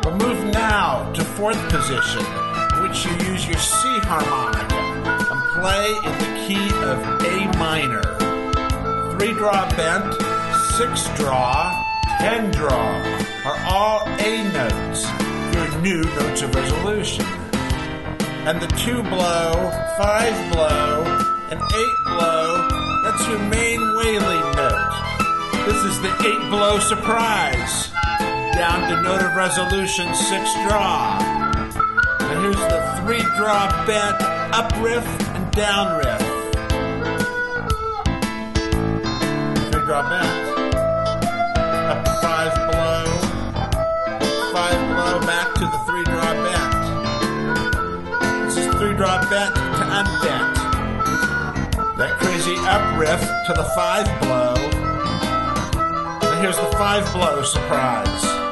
We'll move now to fourth position, in which you use your C harmonica and play in the key of A minor. 3-draw bent, 6-draw, 10-draw are all A notes, your new notes of resolution. And the 2-blow, 5-blow, and 8-blow, that's your main wailing note. This is the 8-blow surprise, down to note of resolution 6-draw. Now here's the 3-draw bent up riff and down riff. 3-draw bent. Up 5-blow, 5-blow back to the 3-draw bent. This is 3-draw bent to unbent. That crazy up riff to the 5-blow. And here's the 5-blow surprise.